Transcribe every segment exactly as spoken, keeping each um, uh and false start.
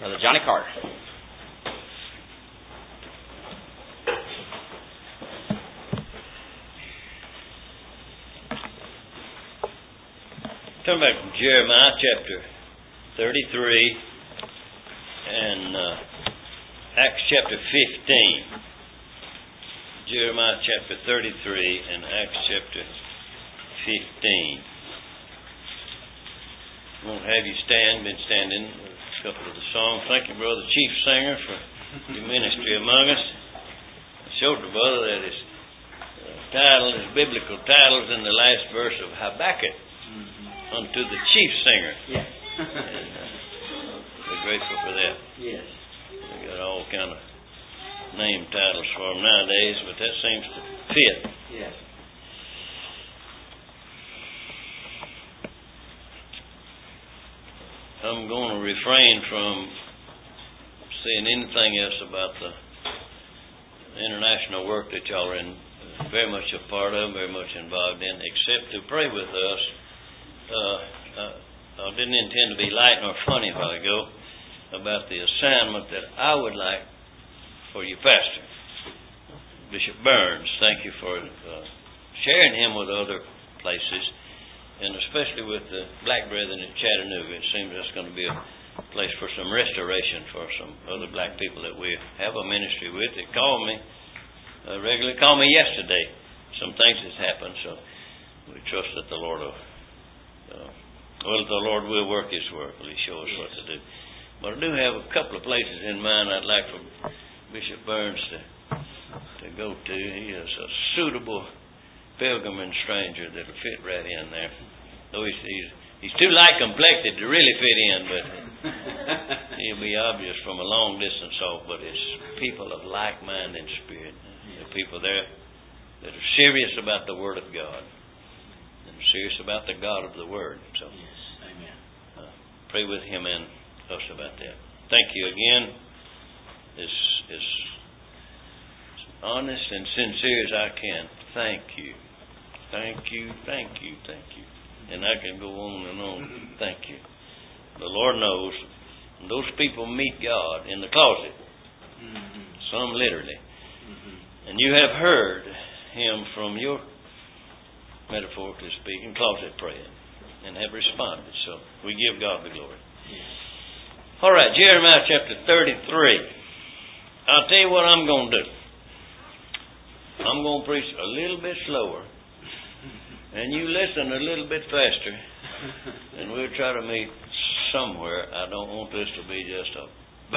Brother Johnny Carter. Turn back to Jeremiah chapter thirty-three and uh, Acts chapter fifteen. Jeremiah chapter thirty-three and Acts chapter fifteen. I won't have you stand, been standing with a couple of the songs. Thank you, Brother Chief Singer, for your ministry among us. I showed the brother that his uh, title, his biblical titles in the last verse of Habakkuk. Mm-hmm. Unto the chief singer. Yes. And uh, we're grateful for that. Yes. We got all kind of name titles for them nowadays, but that seems to fit. Yes. I'm going to refrain from saying anything else about the international work that y'all are in, very much a part of, very much involved in, except to pray with us. Uh, uh, I didn't intend to be light nor funny a while ago about the assignment that I would like for you, Pastor. Bishop Burns, thank you for uh, sharing him with other places, and especially with the black brethren in Chattanooga. It seems that's going to be a place for some restoration for some other black people that we have a ministry with. They called me, uh, regularly called me yesterday. Some things has happened, so we trust that the Lord will Uh, well, the Lord will work His work. Will He show us what to do? But I do have a couple of places in mind I'd like for Bishop Burns to to go to. He is a suitable pilgrim and stranger that'll fit right in there. Though he's he's, he's too light complected to really fit in, but he'll be obvious from a long distance off. But it's people of like mind and spirit. The people there that are serious about the Word of God. Serious about the God of the Word. So, yes, amen. Uh, pray with him and us about that. Thank you again. As, as honest and sincere as I can. Thank you. Thank you, thank you, thank you. And I can go on and on. Thank you. The Lord knows those people meet God in the closet. Mm-hmm. Some literally. Mm-hmm. And you have heard Him from your, metaphorically speaking, closet praying, and have responded. So we give God the glory. Yes. All right, Jeremiah chapter thirty-three. I'll tell you what I'm going to do. I'm going to preach a little bit slower, and you listen a little bit faster, and we'll try to meet somewhere. I don't want this to be just a,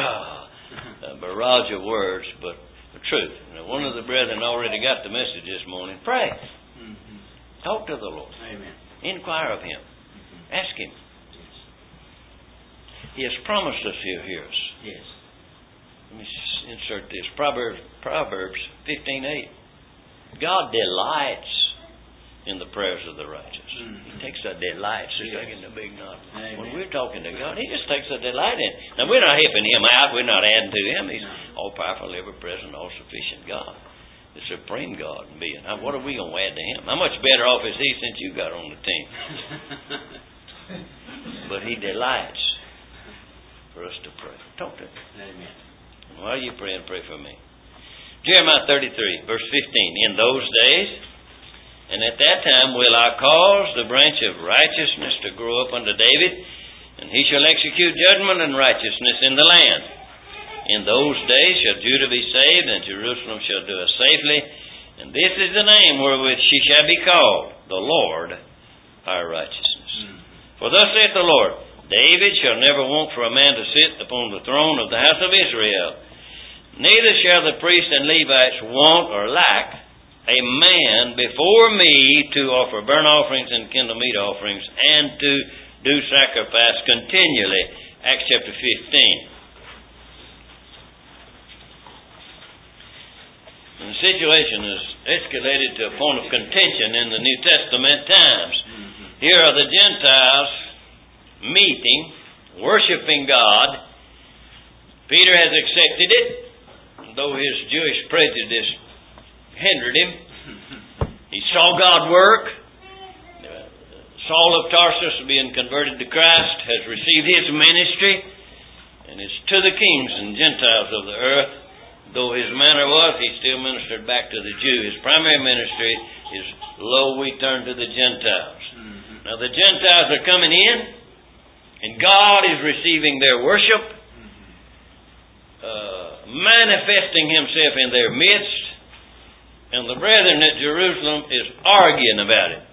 a barrage of words, but the truth. Now, one of the brethren already got the message this morning. Pray. Mm-hmm. Talk to the Lord. Amen. Inquire of Him. Mm-hmm. Ask Him. Yes. He has promised us He'll hear us. Yes. Let me insert this. Proverbs, Proverbs fifteen eight. God delights in the prayers of the righteous. Mm-hmm. He takes a delight. So yes. Taking the big knot. When we're talking to God, He just takes a delight in it. Now, we're not helping Him out. We're not adding to Him. He's all powerful, ever present, all sufficient God. The supreme God being. Now, what are we going to add to Him? How much better off is He since you got on the team? But He delights for us to pray. Talk to Him. Amen. And while you pray, and pray for me. Jeremiah thirty-three, verse fifteen. In those days, and at that time will I cause the branch of righteousness to grow up unto David, and he shall execute judgment and righteousness in the land. In those days shall Judah be saved, and Jerusalem shall do it safely. And this is the name wherewith she shall be called, the Lord our righteousness. Mm. For thus saith the Lord, David shall never want for a man to sit upon the throne of the house of Israel. Neither shall the priests and Levites want or lack a man before me to offer burnt offerings and kindle meat offerings, and to do sacrifice continually. Acts chapter fifteen. And the situation is escalated to a point of contention in the New Testament times. Mm-hmm. Here are the Gentiles meeting, worshiping God. Peter has accepted it, though his Jewish prejudice hindered him. He saw God work. Saul of Tarsus, being converted to Christ, has received his ministry, and his to the kings and Gentiles of the earth. Though his manner was, he still ministered back to the Jew. His primary ministry is, lo, we turn to the Gentiles. Mm-hmm. Now the Gentiles are coming in, and God is receiving their worship, mm-hmm. uh, manifesting Himself in their midst, and the brethren at Jerusalem is arguing about it.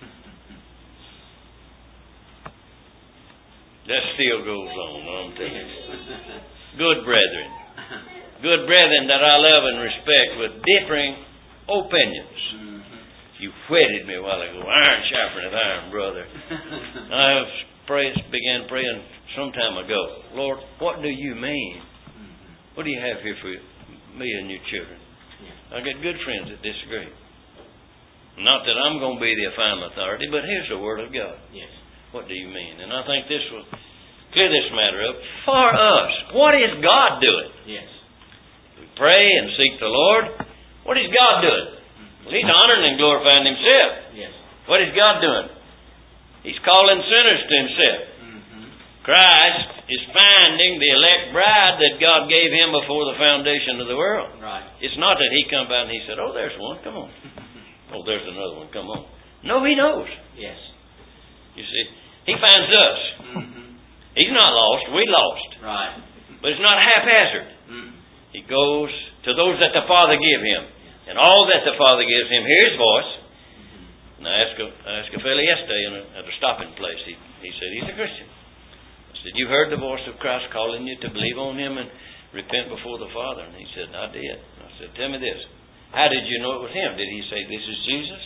That still goes on, I'm telling you. Good brethren. Good brethren that I love and respect with differing opinions. Mm-hmm. You whetted me a while ago. Iron sharpeneth iron, brother. I prayed, began praying some time ago. Lord, what do you mean? Mm-hmm. What do you have here for me and your children? Yeah. I get good friends that disagree. Not that I'm going to be the final authority, but here's the Word of God. Yes. What do you mean? And I think this will clear this matter up for us. What is God doing? Yes. We pray and seek the Lord. What is God doing? Well, He's honoring and glorifying Himself. Yes. What is God doing? He's calling sinners to Himself. Mm-hmm. Christ is finding the elect bride that God gave Him before the foundation of the world. Right. It's not that He come by and He said, oh, there's one, come on. Oh, there's another one, come on. No, He knows. Yes. You see, He finds us. Mm-hmm. He's not lost, we lost. Right. But it's not haphazard. Mm-hmm. He goes to those that the Father give Him. Yes. And all that the Father gives Him, hear His voice. Mm-hmm. And I asked a, I asked a fellow yesterday in a, at a stopping place. He, he said, he's a Christian. I said, you heard the voice of Christ calling you to believe on Him and repent before the Father? And he said, I did. I said, tell me this. How did you know it was Him? Did He say, this is Jesus?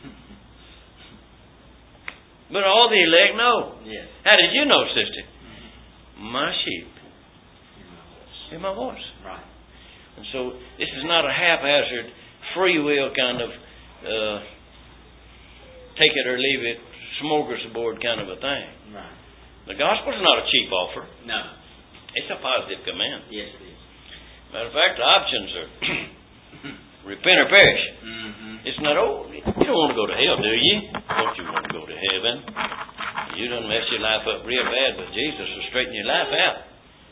But all the elect know. Yes. How did you know, sister? Mm-hmm. My sheep hear my voice. Right. And so this is not a haphazard, free will kind of uh, take it or leave it, smorgasbord kind of a thing. Right. The gospel is not a cheap offer. No. It's a positive command. Yes, it is. Matter of fact, the options are repent or perish. Mm-hmm. It's not, oh, you don't want to go to hell, do you? Don't you want to go to heaven? You done mess your life up real bad, but Jesus will straighten your life out.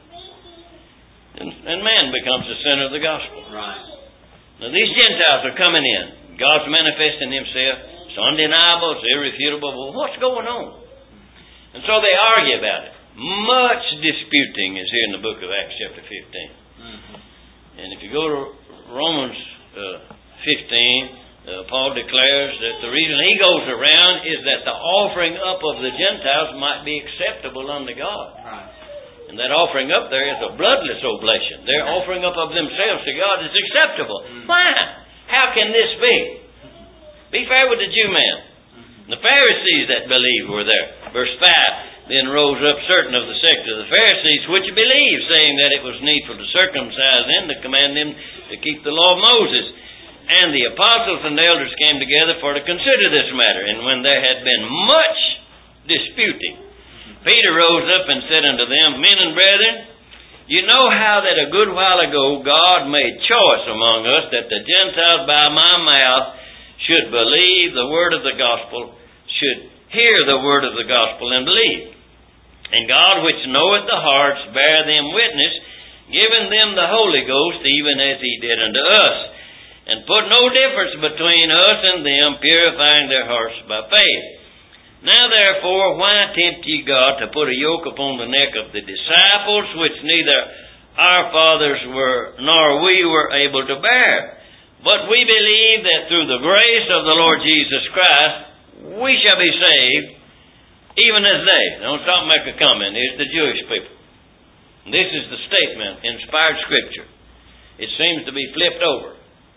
And, and man becomes the center of the gospel. Right. Now these Gentiles are coming in. God's manifesting Himself. It's undeniable. It's irrefutable. Well, what's going on? And so they argue about it. Much disputing is here in the book of Acts chapter fifteen. Mm-hmm. And if you go to Romans uh, fifteen, uh, Paul declares that the reason he goes around is that the offering up of the Gentiles might be acceptable unto God. Right. And that offering up there is a bloodless oblation. Their offering up of themselves to God is acceptable. Mm-hmm. Why? How can this be? Be fair with the Jew man. Mm-hmm. The Pharisees that believed were there. Verse five, then rose up certain of the sect of the Pharisees which believed, saying that it was needful to circumcise them, to command them to keep the law of Moses. And the apostles and the elders came together for to consider this matter. And when there had been much disputing, Peter rose up and said unto them, men and brethren, you know how that a good while ago God made choice among us that the Gentiles by my mouth should believe the word of the gospel, should hear the word of the gospel and believe. And God, which knoweth the hearts, bear them witness, giving them the Holy Ghost, even as He did unto us, and put no difference between us and them, purifying their hearts by faith. Now therefore, why tempt ye God to put a yoke upon the neck of the disciples, which neither our fathers were, nor we were able to bear? But we believe that through the grace of the Lord Jesus Christ, we shall be saved, even as they. Don't stop and make a comment. It's the Jewish people. This is the statement, inspired Scripture. It seems to be flipped over.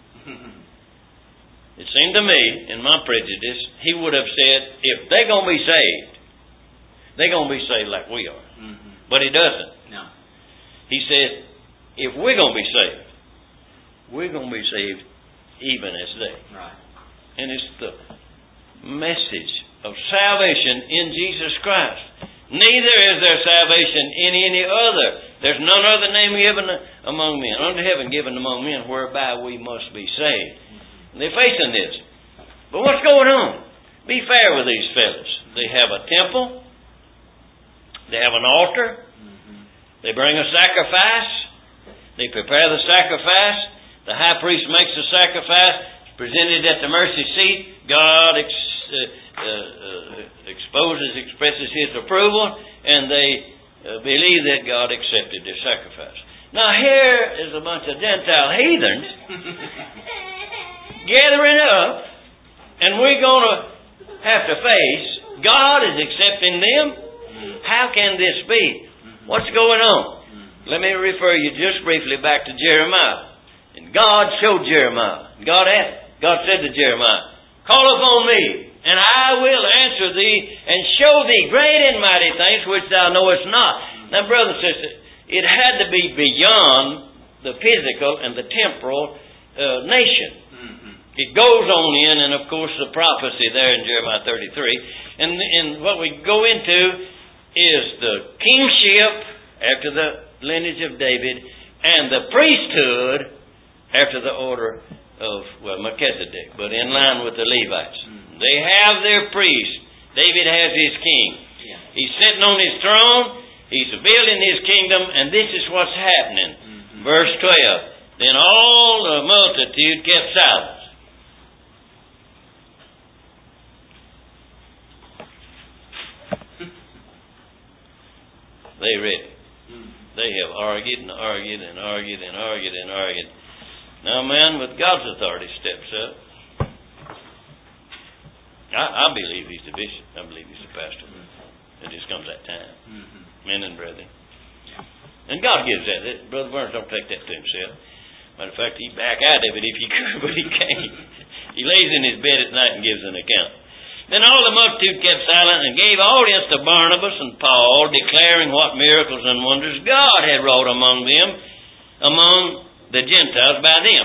It seemed to me, in my prejudice, he would have said, if they're going to be saved, they're going to be saved like we are. Mm-hmm. But he doesn't. No. He said, if we're going to be saved, we're going to be saved even as they. Right. And it's the message of salvation in Jesus Christ. Neither is there salvation in any other. There's none other name given among men, under heaven given among men, whereby we must be saved. They're facing this. But what's going on? Be fair with these fellas. They have a temple. They have an altar. Mm-hmm. They bring a sacrifice. They prepare the sacrifice. The high priest makes the sacrifice, presented at the mercy seat. God ex, uh, uh, uh, exposes, expresses His approval, and they uh, believe that God accepted their sacrifice. Now here is a bunch of Gentile heathens gathering up, and we're going to have to face God is accepting them. How can this be? What's going on? Let me refer you just briefly back to Jeremiah. And God showed Jeremiah. God asked, God said to Jeremiah, "Call upon me, and I will answer thee, and show thee great and mighty things which thou knowest not." Now, brother and sister, it had to be beyond the physical and the temporal uh, nation. Mm-hmm. It goes on in, and of course the prophecy there in Jeremiah thirty-three. And, and what we go into is the kingship after the lineage of David, and the priesthood after the order of, well, Melchizedek, but in line with the Levites. Mm-hmm. They have their priest. David has his king. Yeah. He's sitting on his throne. He's building his kingdom, and this is what's happening. Mm-hmm. Verse twelve. Then all the multitude kept silence. They read it. Mm-hmm. They have argued and argued and argued and argued and argued. Now a man with God's authority steps up. I, I believe he's the bishop. I believe he's the pastor. Mm-hmm. It just comes that time. Mm-hmm. Men and brethren. Yeah. And God gives that. Brother Burns don't take that to himself. Matter of fact, he'd back out of it if he could, but he can't. He lays in his bed at night and gives an account. Then all the multitude kept silent and gave audience to Barnabas and Paul, declaring what miracles and wonders God had wrought among them, among the Gentiles by them.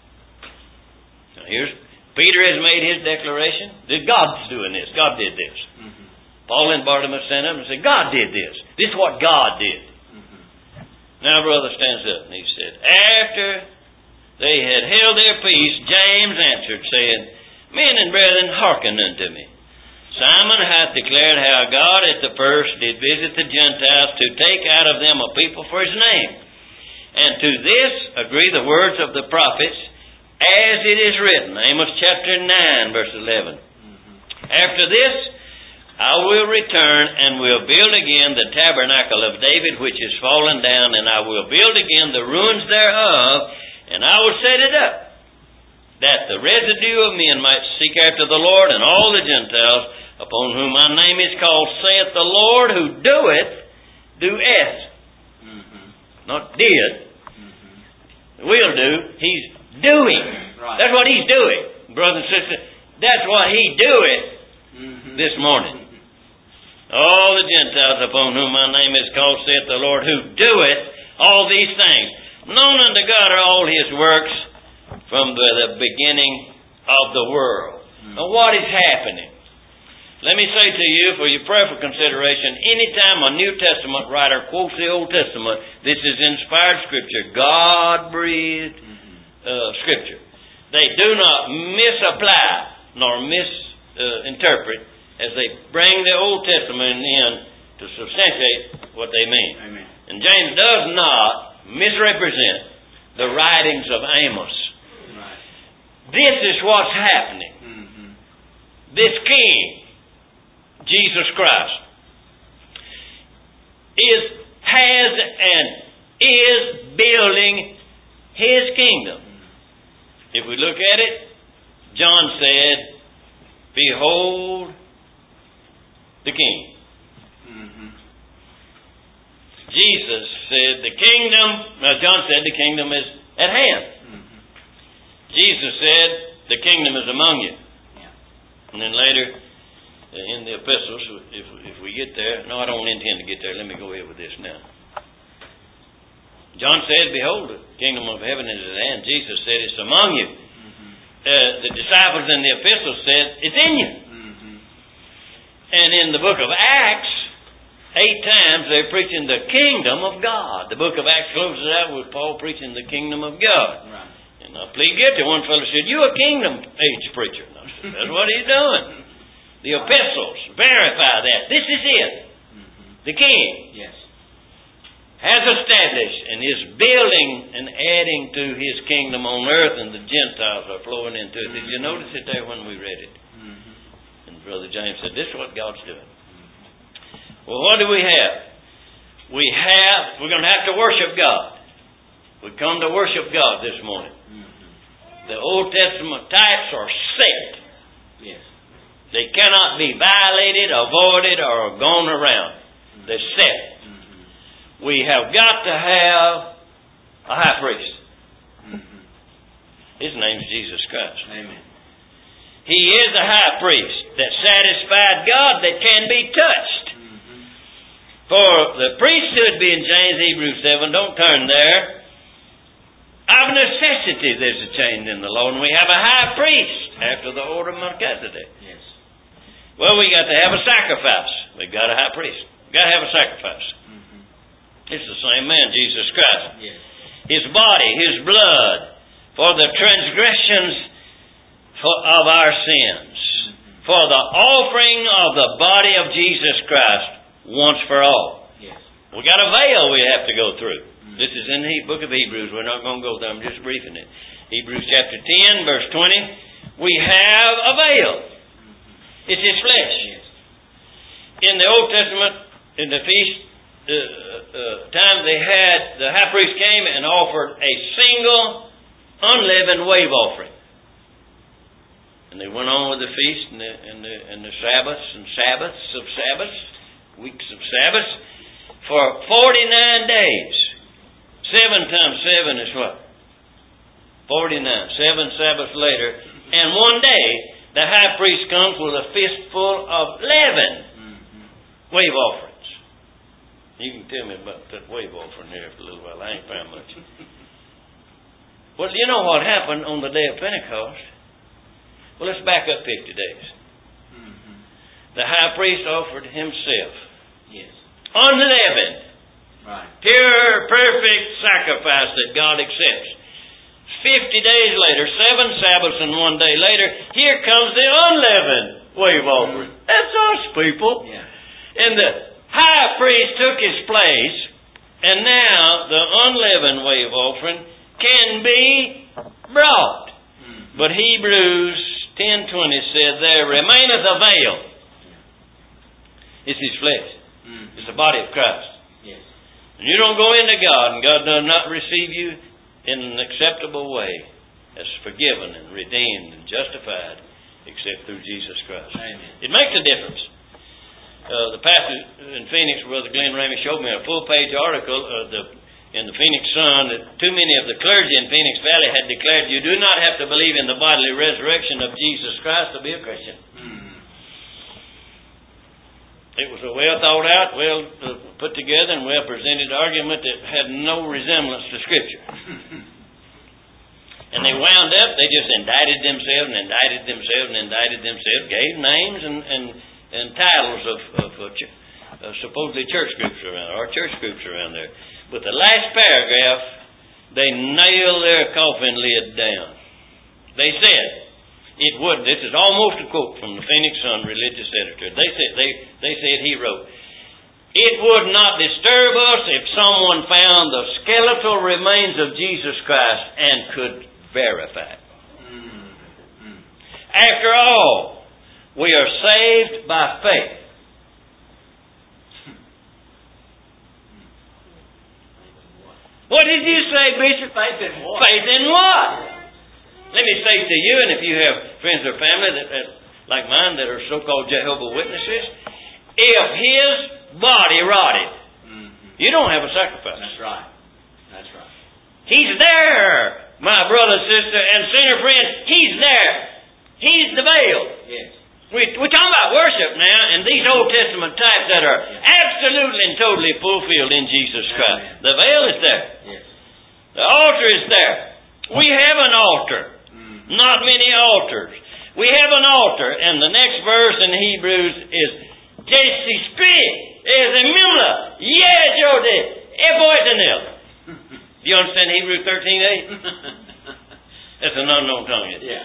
Now here's, Peter has made his declaration that God's doing this. God did this. Mm-hmm. Paul and Barnabas stand up and say, God did this. This is what God did. Mm-hmm. Now brother stands up and he said, after they had held their peace, James answered, saying, Men and brethren, hearken unto me. Simon hath declared how God at the first did visit the Gentiles to take out of them a people for His name. And to this agree the words of the prophets, as it is written. Amos chapter nine, verse eleven. Mm-hmm. After this, I will return and will build again the tabernacle of David which is fallen down, and I will build again the ruins thereof, and I will set it up, that the residue of men might seek after the Lord, and all the Gentiles upon whom my name is called, saith the Lord, who doeth, doeth. Mm-hmm. Not did. Mm-hmm. Will do. He's doing. Right. That's what He's doing. Brother and sister, that's what He doeth mm-hmm. this morning. All the Gentiles upon whom my name is called, saith the Lord, who doeth all these things. Known unto God are all His works from the, the beginning of the world. Mm. Now what is happening? Let me say to you, for your prayerful consideration, anytime a New Testament writer quotes the Old Testament, this is inspired Scripture, God-breathed uh, Scripture. They do not misapply nor misinterpret uh, as they bring the Old Testament in to substantiate what they mean. Amen. And James does not misrepresent the writings of Amos. Right. This is what's happening. Mm-hmm. This King, Jesus Christ, is, has, and is building His kingdom. If we look at it, John said, behold the King. Mm-hmm. Jesus said the kingdom, now John said the kingdom is at hand. Mm-hmm. Jesus said the kingdom is among you. Yeah. And then later, in the epistles, if if we get there, no, I don't intend to get there. Let me go ahead with this now. John said, behold, the kingdom of heaven is at hand. Jesus said, it's among you. Mm-hmm. Uh, the disciples in the epistles said, it's in you. Mm-hmm. And in the book of Acts, eight times they're preaching the kingdom of God. The book of Acts closes out with Paul preaching the kingdom of God. Right. And I plead guilty. One fellow said, you a kingdom age preacher. And I said, that's what he's doing. The epistles verify that. This is it. Mm-hmm. The King. Yes. has established and is building and adding to His kingdom on earth, and the Gentiles are flowing into it. Did you notice it there when we read it? Mm-hmm. And Brother James said, this is what God's doing. Mm-hmm. Well, what do we have? We have, we're going to have to worship God. We come to worship God this morning. Mm-hmm. The Old Testament types are set. Yes. They cannot be violated, avoided, or gone around. Mm-hmm. They're set. Mm-hmm. We have got to have a high priest. Mm-hmm. His name's Jesus Christ. Amen. He is a high priest that satisfied God that can be touched. Mm-hmm. For the priesthood being James, Hebrews seven, don't turn there. Of necessity, there's a change in the law, and we have a high priest after the order of Melchizedek. Yes. Well, we got to have a sacrifice. We've got a high priest. We've got to have a sacrifice. Mm-hmm. It's the same man, Jesus Christ. Yes. His body, His blood, for the transgressions for, of our sins, mm-hmm. for the offering of the body of Jesus Christ once for all. Yes. We got a veil we have to go through. This is in the book of Hebrews. We're not going to go there. I'm just briefing it. Hebrews chapter ten, verse twenty. We have a veil. It's His flesh. Yes. In the Old Testament, in the feast uh, uh, time, they had, the high priest came and offered a single unleavened wave offering. And they went on with the feast and the, and the, and the Sabbaths and Sabbaths of Sabbaths, weeks of Sabbaths, for forty-nine days. Seven times seven is what? Forty-nine. Seven Sabbaths later. And one day, the high priest comes with a fistful of leaven mm-hmm. wave offerings. You can tell me about that wave offering here for a little while. I ain't found much. Well, you know what happened on the day of Pentecost? Well, let's back up fifty days. Mm-hmm. The high priest offered himself. Yes. Unleavened. Right. Pure, perfect sacrifice that God accepts. Fifty days later, seven Sabbaths and one day later, here comes the unleavened wave offering. Mm-hmm. That's us, people. Yeah. And the high priest took his place, and now the unleavened wave offering can be brought. Mm-hmm. But Hebrews ten twenty said, there remaineth a veil. It's His flesh. Mm-hmm. It's the body of Christ. Yes. And you don't go into God, and God does not receive you in an acceptable way as forgiven and redeemed and justified except through Jesus Christ. Amen. It makes a difference. Uh, the pastor in Phoenix, Brother Glenn Ramey, showed me a full-page article uh, the, in the Phoenix Sun that too many of the clergy in Phoenix Valley had declared you do not have to believe in the bodily resurrection of Jesus Christ to be a Christian. Mm. It was a well thought out, well uh, put together, and well presented argument that had no resemblance to Scripture. And they wound up, they just indicted themselves and indicted themselves and indicted themselves, gave names and, and, and titles of, of uh, ch- uh, supposedly church groups around, or church groups around there. But the last paragraph, they nailed their coffin lid down. They said, it wouldn't. This is almost a quote from the Phoenix Sun religious editor. They said, they, they said he wrote, it would not disturb us if someone found the skeletal remains of Jesus Christ and could verify it. Mm-hmm. After all, we are saved by faith. What did you say, Bishop? Faith in what? Faith in what? Let me say to you, and if you have friends or family that, that like mine that are so-called Jehovah's Witnesses, if His body rotted, mm-hmm. you don't have a sacrifice. That's right. That's right. He's there, my brother, sister, and sinner friend. He's there. He's the veil. Yes. We, we're talking about worship now, and these Old Testament types that are yes. absolutely and totally fulfilled in Jesus Christ. Amen. The veil is there. Yes. The altar is there. We have an altar. Mm. Not many altars. We have an altar, and the next verse in Hebrews is Jesse Spirit is a Mimla. Yeah, Jody. Eboitanil. Do you understand Hebrews thirteen eight? That's an unknown tongue, isn't it? Yeah.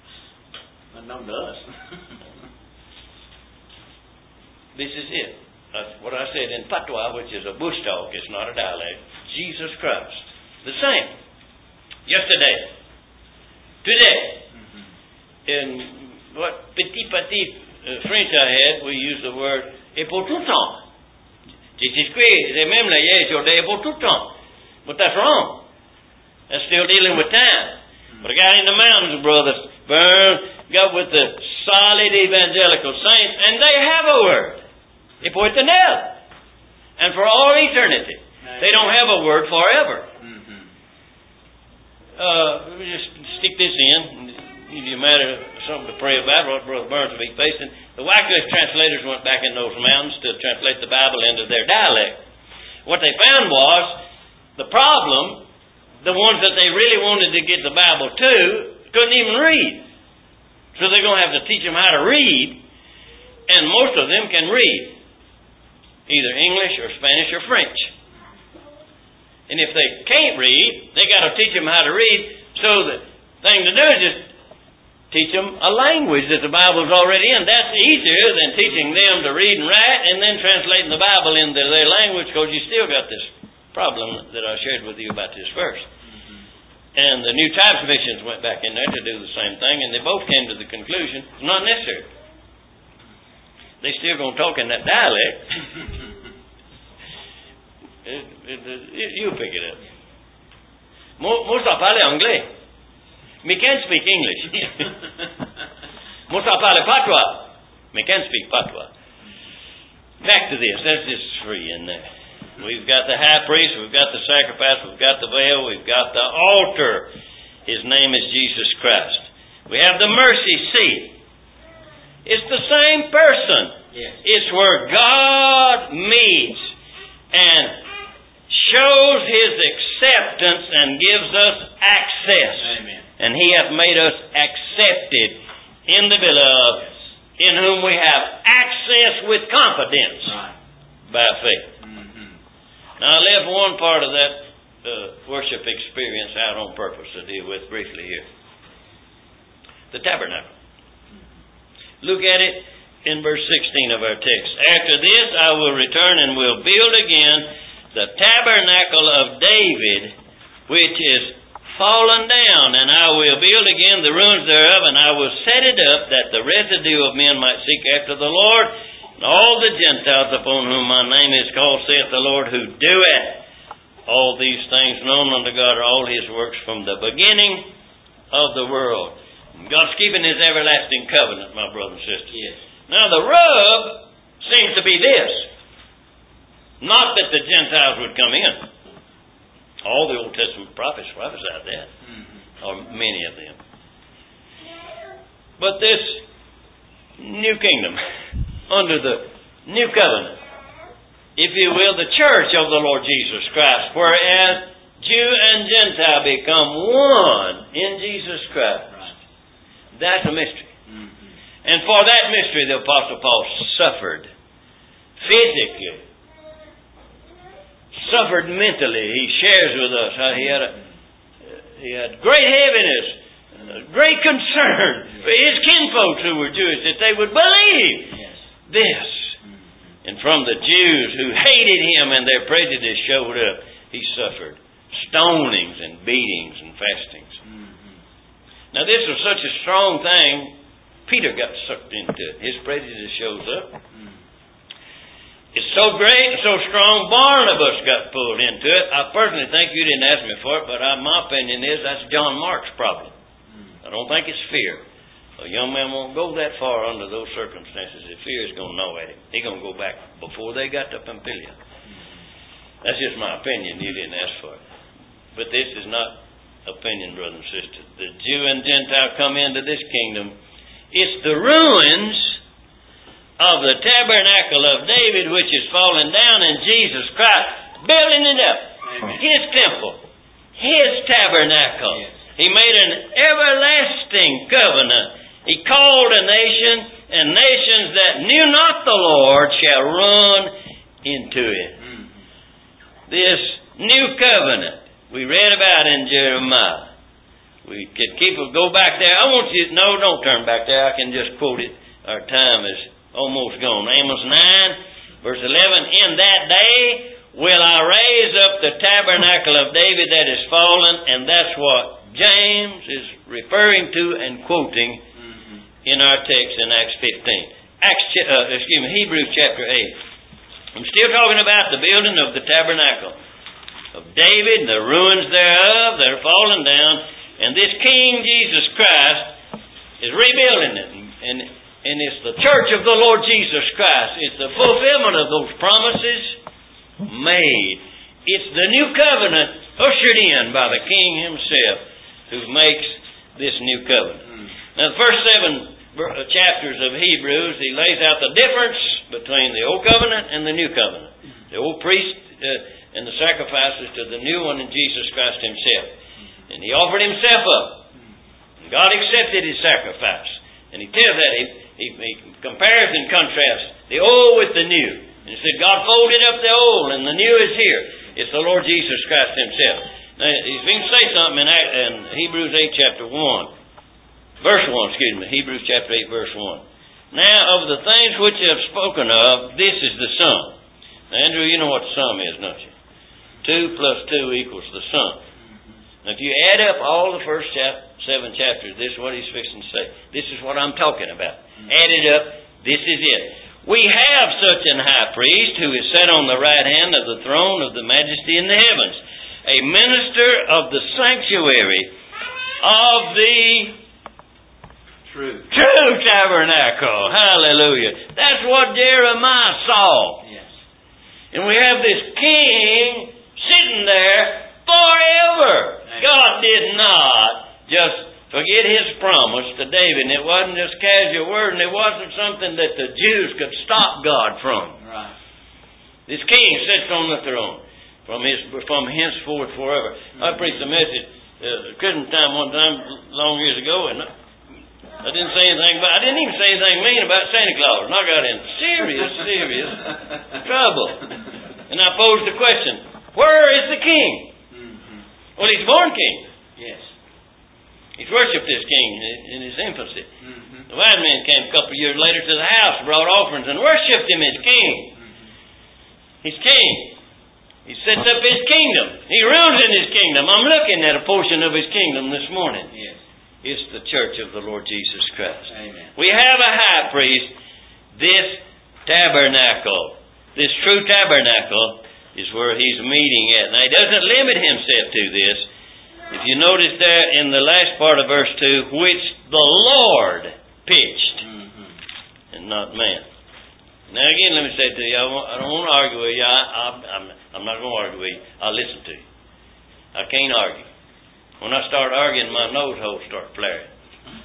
Unknown to us. This is it. uh, what I said in patois, which is a bush talk, it's not a dialect, Jesus Christ. The same. Yesterday. Today. Mm-hmm. In what petit petit uh, French I had, we use the word et pour tout temps. Jesus Christ, c'est même là yesterday et pour tout temps. But that's wrong. That's still dealing with time. But a guy in the mountains, brothers, Vern, got with the solid evangelical saints, and they have a word. They pour éternel. And for all eternity. They don't have a word forever. Mm-hmm. Uh, let me just stick this in. Give you a matter of something to pray about, what Brother Burns will be facing. The Wycliffe translators went back in those mountains to translate the Bible into their dialect. What they found was the problem, the ones that they really wanted to get the Bible to, couldn't even read. So they're going to have to teach them how to read, and most of them can read. Either English or Spanish or French. And if they can't read, they got to teach them how to read. So the thing to do is just teach them a language that the Bible's already in. That's easier than teaching them to read and write and then translating the Bible into their language, because you still got this problem that I shared with you about this verse. Mm-hmm. And the New Types Missions went back in there to do the same thing, and they both came to the conclusion it's not necessary. They still going to talk in that dialect. it, it, it, you pick it up. Moi, ça parle anglais. Me can speak English. Moi, ça parle patois. Me can speak patois. Back to this. That's just free in there. We've got the high priest. We've got the sacrifice. We've got the veil. We've got the altar. His name is Jesus Christ. We have the mercy seat. It's the same person. Yes. It's where God meets and shows His acceptance and gives us access. Amen. And He hath made us accepted in the beloved, yes, in whom we have access with confidence, right, by faith. Mm-hmm. Now I left one part of that uh, worship experience out on purpose to deal with briefly here. The tabernacle. Look at it in verse sixteen of our text. After this I will return and will build again the tabernacle of David, which is fallen down, and I will build again the ruins thereof, and I will set it up that the residue of men might seek after the Lord, and all the Gentiles upon whom my name is called, saith the Lord, who doeth all these things known unto God are all His works from the beginning of the world. God's keeping His everlasting covenant, my brothers and sisters. Yes. Now the rub seems to be this. Not that the Gentiles would come in. All the Old Testament prophets prophesied that. Mm-hmm. Or many of them. But this new kingdom, under the new covenant, if you will, the church of the Lord Jesus Christ, whereas Jew and Gentile become one in Jesus Christ. That's a mystery. Mm-hmm. And for that mystery, the Apostle Paul suffered physically, suffered mentally. He shares with us how he had a he had great heaviness, great concern for his kinfolks who were Jewish, that they would believe yes. this. Mm-hmm. And from the Jews who hated him and their prejudice showed up, he suffered stonings and beatings and fastings. Now this was such a strong thing, Peter got sucked into it. His prejudice shows up. Mm. It's so great and so strong, Barnabas got pulled into it. I personally think, you didn't ask me for it, but I, my opinion is that's John Mark's problem. Mm. I don't think it's fear. A young man won't go that far under those circumstances if fear is going to know at him. He's going to go back before they got to Pamphylia. Mm. That's just my opinion. You didn't ask for it. But this is not opinion, brothers and sisters. The Jew and Gentile come into this kingdom. It's the ruins of the tabernacle of David, which is fallen down, in Jesus Christ building it up. Amen. His temple, His tabernacle. Yes. He made an everlasting covenant. He called a nation, and nations that knew not the Lord shall run into it. Mm-hmm. This new covenant we read about in Jeremiah. We could keep go back there. I want you to, no, don't turn back there. I can just quote it. Our time is almost gone. Amos nine, Verse eleven, in that day will I raise up the tabernacle of David that is fallen, and that's what James is referring to and quoting mm-hmm. in our text in Acts fifteen. Acts, uh, excuse me, Hebrews chapter eight. I'm still talking about the building of the tabernacle of David, the ruins thereof that are fallen down, and this King Jesus Christ is rebuilding it. And, and it's the church of the Lord Jesus Christ. It's the fulfillment of those promises made. It's the new covenant ushered in by the King Himself who makes this new covenant. Mm. Now the first seven chapters of Hebrews, he lays out the difference between the old covenant and the new covenant. The old priest uh, and the sacrifices to the new one in Jesus Christ Himself. And He offered Himself up. And God accepted His sacrifice. And He tells that, He, he, he compares and contrasts the old with the new. And He said, God folded up the old and the new is here. It's the Lord Jesus Christ Himself. Now, He's going to say something in, in Hebrews eight chapter one. Verse one, excuse me. Hebrews chapter eight verse one. Now, of the things which I have spoken of, this is the sum. Now, Andrew, you know what the sum is, don't you? Two plus two equals the sum. Now, if you add up all the first chap- seven chapters, this is what he's fixing to say. This is what I'm talking about. Add it up. This is it. We have such an high priest who is set on the right hand of the throne of the majesty in the heavens, a minister of the sanctuary of the true, true tabernacle. Hallelujah. That's what Jeremiah saw. Yes. And we have this king sitting there forever. Amen. God did not just forget His promise to David. And it wasn't just casual word, and it wasn't something that the Jews could stop God from. Right. This king sits on the throne from his from henceforth forever. Mm-hmm. I preached a message uh, Christmas time one time long years ago, and I didn't say anything about. I didn't even say anything mean about Santa Claus, and I got in serious, serious trouble. And I posed the question: where is the king? Mm-hmm. Well, He's born king. Yes. He's worshipped this king in his infancy. Mm-hmm. The wise men came a couple of years later to the house, brought offerings, and worshipped Him as king. Mm-hmm. He's king. He sets up His kingdom. He rules in His kingdom. I'm looking at a portion of His kingdom this morning. Yes. It's the church of the Lord Jesus Christ. Amen. We have a high priest. This tabernacle, this true tabernacle, is where He's meeting at. Now, He doesn't limit Himself to this. If you notice there in the last part of verse two, which the Lord pitched, mm-hmm. and not man. Now again, let me say to you, I, won't, I don't want to argue with you. I, I, I'm, I'm not going to argue with you. I'll listen to you. I can't argue. When I start arguing, my nose holes start flaring.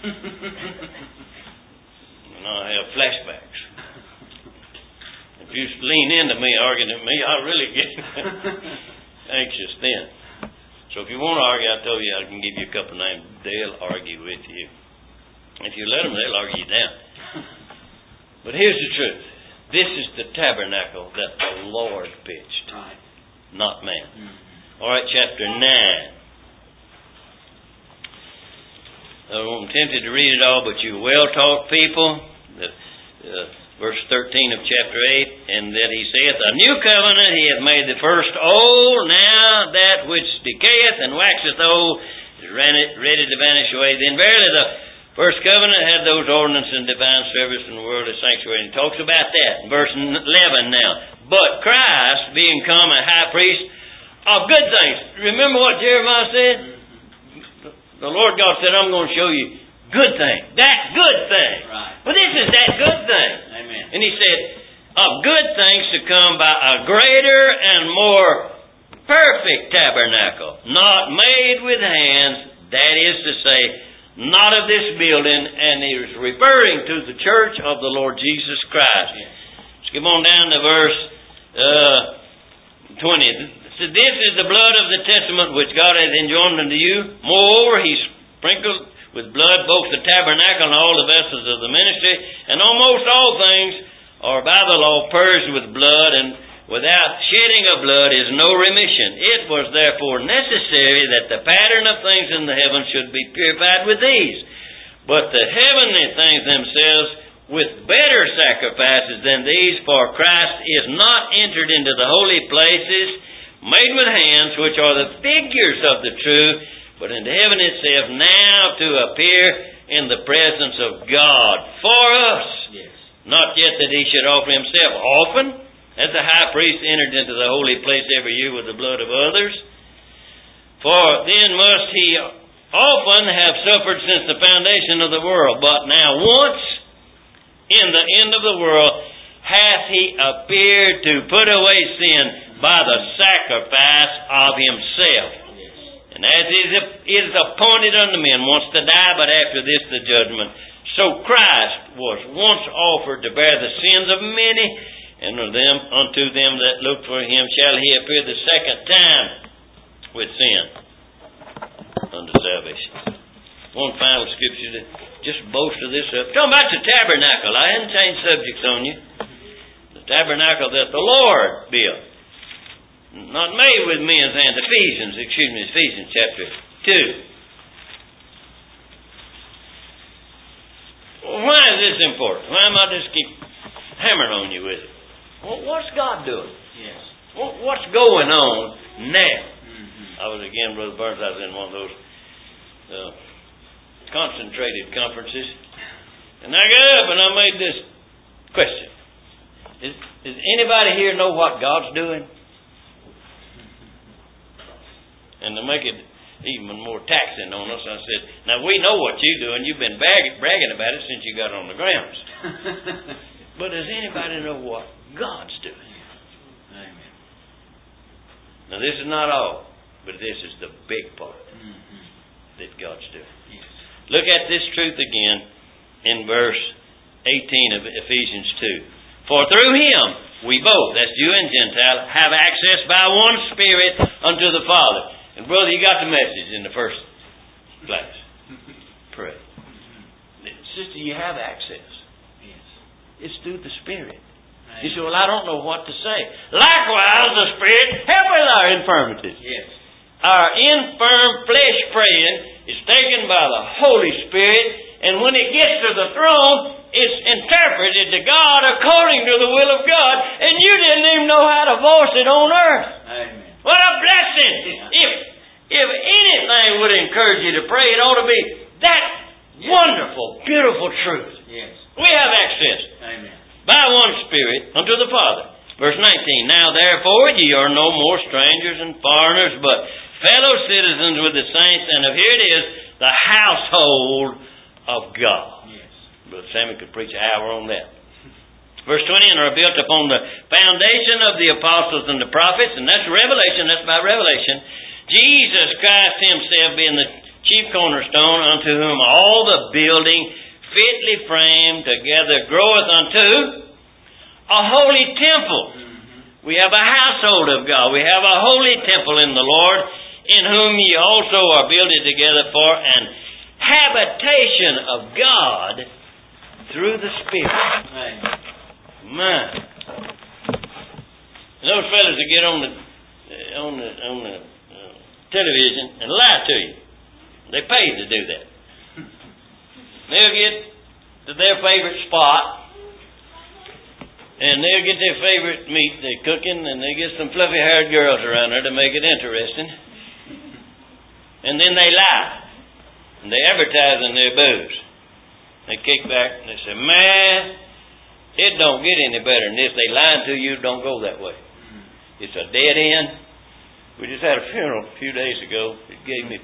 And I have flashbacks. If you lean into me arguing at me, I really get anxious then. So if you want to argue, I told you I can give you a couple of names. They'll argue with you. If you let them, they'll argue you down. But here's the truth. This is the tabernacle that the Lord pitched. Right. Not man. Mm-hmm. All right, chapter nine. I'm tempted to read it all, but you well-taught people. The, uh, verse thirteen of chapter eight, and that He saith, a new covenant He hath made the first old, now that which decayeth and waxeth old is ready to vanish away. Then verily the first covenant had those ordinances and divine service in the world of sanctuary. And He talks about that in verse eleven now. But Christ, being come a high priest of good things. Remember what Jeremiah said? The Lord God said, I'm going to show you good thing. That good thing. Right. Well, this is that good thing. Amen. And He said, of good things to come by a greater and more perfect tabernacle, not made with hands, that is to say, not of this building, and He is referring to the church of the Lord Jesus Christ. Yes. Skip on down to verse uh, twenty. So this is the blood of the testament which God hath enjoined unto you. Moreover, He sprinkled with blood both the tabernacle and all the vessels of the ministry, and almost all things are by the law purged with blood, and without shedding of blood is no remission. It was therefore necessary that the pattern of things in the heavens should be purified with these. But the heavenly things themselves with better sacrifices than these, for Christ is not entered into the holy places made with hands, which are the figures of the true, but into heaven itself, now to appear in the presence of God for us. Yes. Not yet that he should offer himself often, as the high priest entered into the holy place every year with the blood of others. For then must he often have suffered since the foundation of the world. But now once, in the end of the world, hath he appeared to put away sin by the sacrifice of himself. Yes. And as it is appointed unto men once to die, but after this the judgment, so Christ was once offered to bear the sins of many, and of them unto them that look for him shall he appear the second time with sin unto salvation. One final scripture to just bolster this up. Talking about the tabernacle. I hadn't changed subjects on you. The tabernacle that the Lord built. Not made with men's hands. Ephesians, excuse me, Ephesians chapter two. Why is this important? Why am I just keep hammering on you with it? Well, what's God doing? Yes. What's going on now? Mm-hmm. I was again, Brother Burns, I was in one of those uh, concentrated conferences, and I got up and I made this question. Is, does anybody here know what God's doing? And to make it even more taxing on us, I said, now we know what you're doing. You've been bragging, bragging about it since you got on the grounds. But does anybody know what God's doing? Amen. Now this is not all, but this is the big part Mm-hmm. that God's doing. Yes. Look at this truth again in verse eighteen of Ephesians two. For through Him we both, that's Jew and Gentile, have access by one Spirit unto the Father. And brother, you got the message in the first place. Pray. Sister, you have access. Yes. It's through the Spirit. Amen. You say, well, I don't know what to say. Likewise, the Spirit help with our infirmities. Yes. Our infirm flesh praying is taken by the Holy Spirit, and when it gets to the throne, it's interpreted to God according to the will of God, and you didn't even know how to voice it on earth. Amen. What a blessing! If if anything would encourage you to pray, it ought to be that wonderful, beautiful truth. Yes. We have access Amen. by one Spirit unto the Father. Verse nineteen, now therefore ye are no more strangers and foreigners, but fellow citizens with the saints, and of here it is, the household of God. Yes. Brother Sammy could preach an hour on that. Verse twenty, and are built upon the foundation of the apostles and the prophets, and that's revelation, that's by revelation. Jesus Christ Himself being the chief cornerstone, unto whom all the building fitly framed together groweth unto a holy temple. Mm-hmm. We have a household of God. We have a holy temple in the Lord, in whom ye also are builded together for an habitation of God through the Spirit. Amen. Man, those fellas that get on the on the on the uh, television and lie to you, they pay to do that. They'll get to their favorite spot, and they'll get their favorite meat they're cooking, and they get some fluffy-haired girls around there to make it interesting, and then they lie, and they advertise in their booze. They kick back and they say, "Man, it don't get any better than this. They lying to you, don't go that way. It's a dead end." We just had a funeral a few days ago. It gave me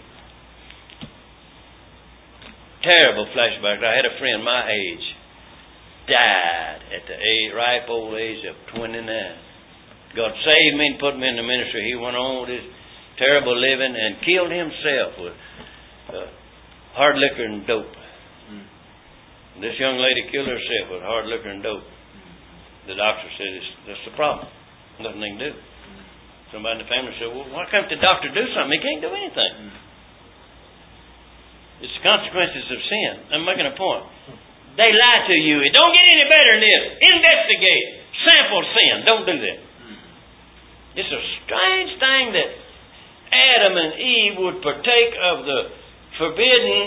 terrible flashbacks. I had a friend my age, died at the age, ripe old age of twenty-nine. God saved me and put me in the ministry. He went on with his terrible living and killed himself with uh, hard liquor and dope. This young lady killed herself with hard liquor and dope. The doctor said, it's, that's the problem. Nothing they can do. Somebody in the family said, well, why can't the doctor do something? He can't do anything. It's the consequences of sin. I'm making a point. They lie to you. It don't get any better than this. Investigate. Sample sin. Don't do that. It's a strange thing that Adam and Eve would partake of the forbidden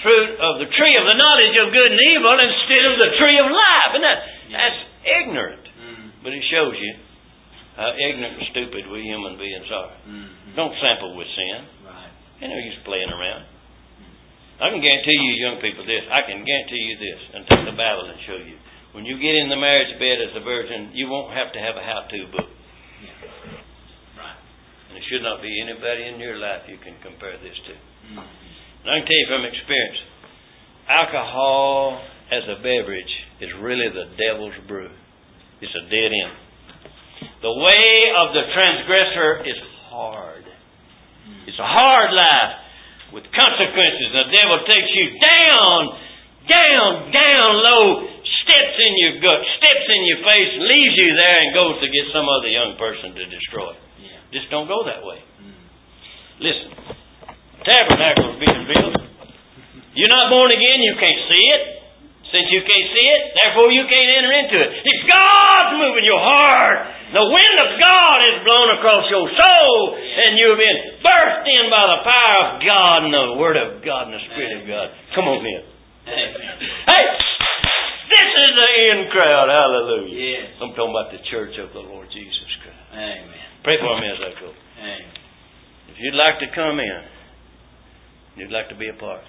fruit of the tree of the knowledge of good and evil instead of the tree of life. And that, that's ignorant. Mm. But it shows you how ignorant and stupid we human beings are. Mm-hmm. Don't sample with sin. Right. You know, you're playing around. I can guarantee you young people this. I can guarantee you this. And take the Bible and show you. When you get in the marriage bed as a virgin, you won't have to have a how-to book. Yeah. Right. And there should not be anybody in your life you can compare this to. Mm-hmm. And I can tell you from experience, alcohol as a beverage is really the devil's brew. It's a dead end. The way of the transgressor is hard. It's a hard life with consequences. The devil takes you down, down, down low, steps in your gut, steps in your face, leaves you there and goes to get some other young person to destroy. Yeah. Just don't go that way. Mm. Listen, tabernacle is being built. You're not born again, you can't see it. Since you can't see it, therefore you can't enter into it. It's God's moving your heart. The wind of God is blown across your soul, and you've been birthed in by the power of God and the Word of God and the Spirit of God. Come on in. Amen. Hey, this is the in crowd. Hallelujah. Yes. I'm talking about the church of the Lord Jesus Christ. Amen. Pray for me as I go. Amen. If you'd like to come in, you'd like to be a part,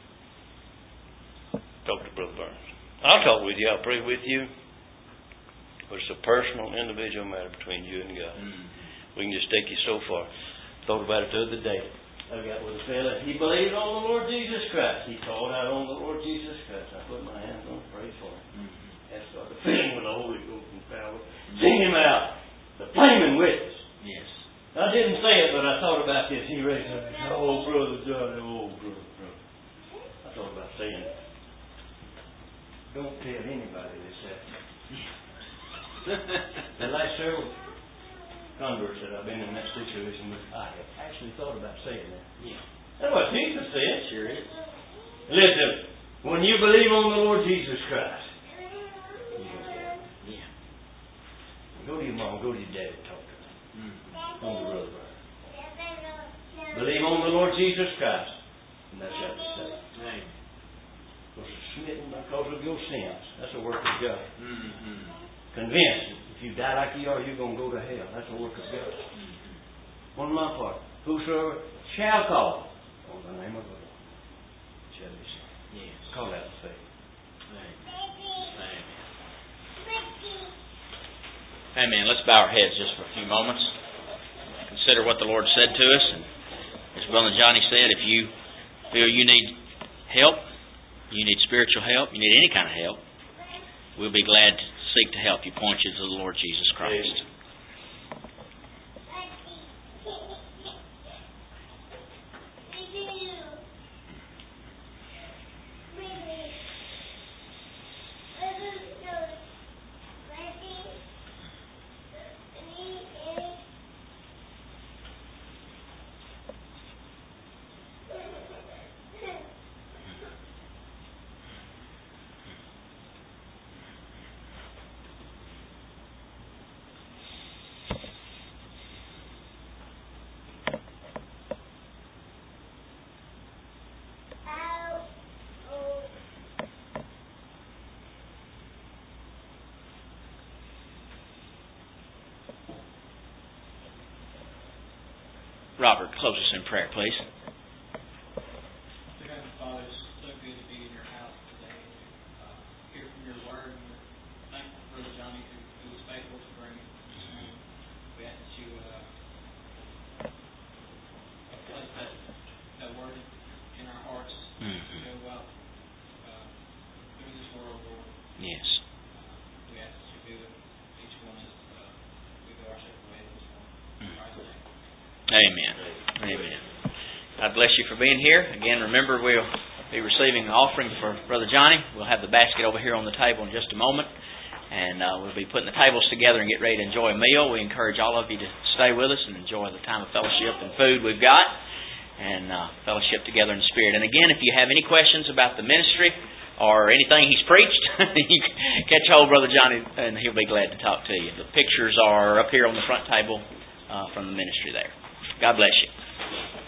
talk to Brother Burns. I'll talk with you. I'll pray with you. But it's a personal, individual matter between you and God. Mm. We can just take you so far. Thought about it the other day. I got with a fella. He believed on the Lord Jesus Christ. He called out on the Lord Jesus Christ. I put my hands on him, prayed for him. Mm. Asked God to fill him with the Holy Ghost and power. Sing him out. The flaming witness. Yes. I didn't say it, but I thought about this. He raised up. Oh, brother Johnny. Oh, brother, brother. I thought about saying it. Don't tell anybody this happened. The last several converts that I've been in that situation with, I have actually thought about saying that. Yeah. That's what Jesus said. Sure is. Listen, when you believe on the Lord Jesus Christ, Yeah. go to your mom, go to your dad and talk to them. Mm. On the road. Believe on the Lord Jesus Christ, and that's what to say. Amen. Was smitten because of your sins. That's a work of God. Mm-hmm. Convinced that if you die like you are, you're going to go to hell. That's a work of God. Mm-hmm. On my part, whosoever shall call on the name of the Lord shall be saved. Yes. Call out faith. Amen. Amen. Let's bow our heads just for a few moments. Consider what the Lord said to us. And as Brother Johnny said, if you feel you need help, you need spiritual help, you need any kind of help, we'll be glad to seek to help you, point you to the Lord Jesus Christ. Amen. Robert, close us in prayer, please. Dear Heavenly Father, it's so good to be in your house today, uh, hear from your word. And we're thankful for Brother Johnny who, who was faithful to bring it this morning. We ask that you uh, place that, that word in our hearts Mm-hmm. to go out uh, through this world, Lord. Yes. Uh, we ask that you be with each one as uh, we go our separate ways this morning. In Christ's name. Amen. Amen. God bless you for being here. Again, remember we'll be receiving an offering for Brother Johnny. We'll have the basket over here on the table in just a moment. And uh, we'll be putting the tables together and get ready to enjoy a meal. We encourage all of you to stay with us and enjoy the time of fellowship and food we've got. And uh, fellowship together in spirit. And again, if you have any questions about the ministry or anything he's preached, you can catch hold of Brother Johnny and he'll be glad to talk to you. The pictures are up here on the front table uh, from the ministry there. God bless you.